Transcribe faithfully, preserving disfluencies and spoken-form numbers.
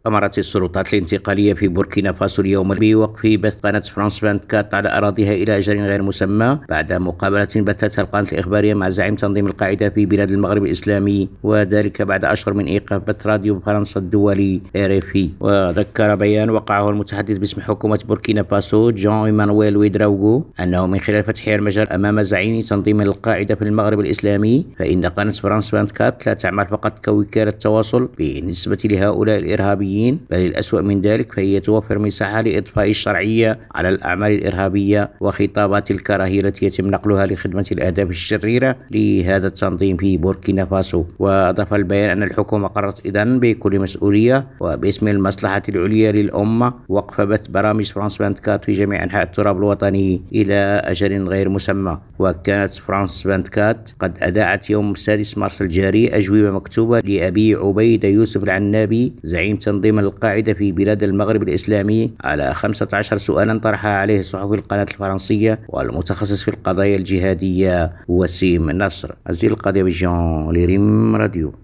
أمرت السلطات الانتقالية في بوركينا فاسو اليوم بوقف بث قناة فرانس أربعة وعشرين على أراضيها إلى أجل غير مسمى بعد مقابلة بثتها القناة الإخبارية مع زعيم تنظيم القاعدة في بلاد المغرب الإسلامي، وذلك بعد أشهر من إيقاف بث راديو فرنسا الدولي آر إف إي. وذكر بيان وقعه المتحدث باسم حكومة بوركينا فاسو جون إيمانويل ويدراوغو أنه من خلال فتح المجال أمام زعيم تنظيم القاعدة في المغرب الإسلامي فإن قناة فرانس أربعة وعشرين لا تعمل فقط كوكالة تواصل بالنسبة لهؤلاء الإرهابيين، بل الأسوأ من ذلك فهي توفر مساحة لإضفاء الشرعية على الأعمال الإرهابية وخطابات الكراهية التي يتم نقلها لخدمة الأهداف الشريرة لهذا التنظيم في بوركينا فاسو. وأضاف البيان أن الحكومة قررت إذن بكل مسؤولية وباسم المصلحة العليا للأمة وقف بث برامج فرانس أربعة وعشرين في جميع أنحاء التراب الوطني إلى أجل غير مسمى. وكانت فرانس أربعة وعشرين قد أذاعت يوم السادس مارس الجاري أجوبة مكتوبة لأبي عبيد يوسف العنابي زعيم تنظيم القاعدة في بلاد المغرب الإسلامي على خمسة عشر سؤالا طرحها عليه صحفي القناة الفرنسية والمتخصص في القضايا الجهادية وسيم نصر. أزيل القضية بجان لريم راديو.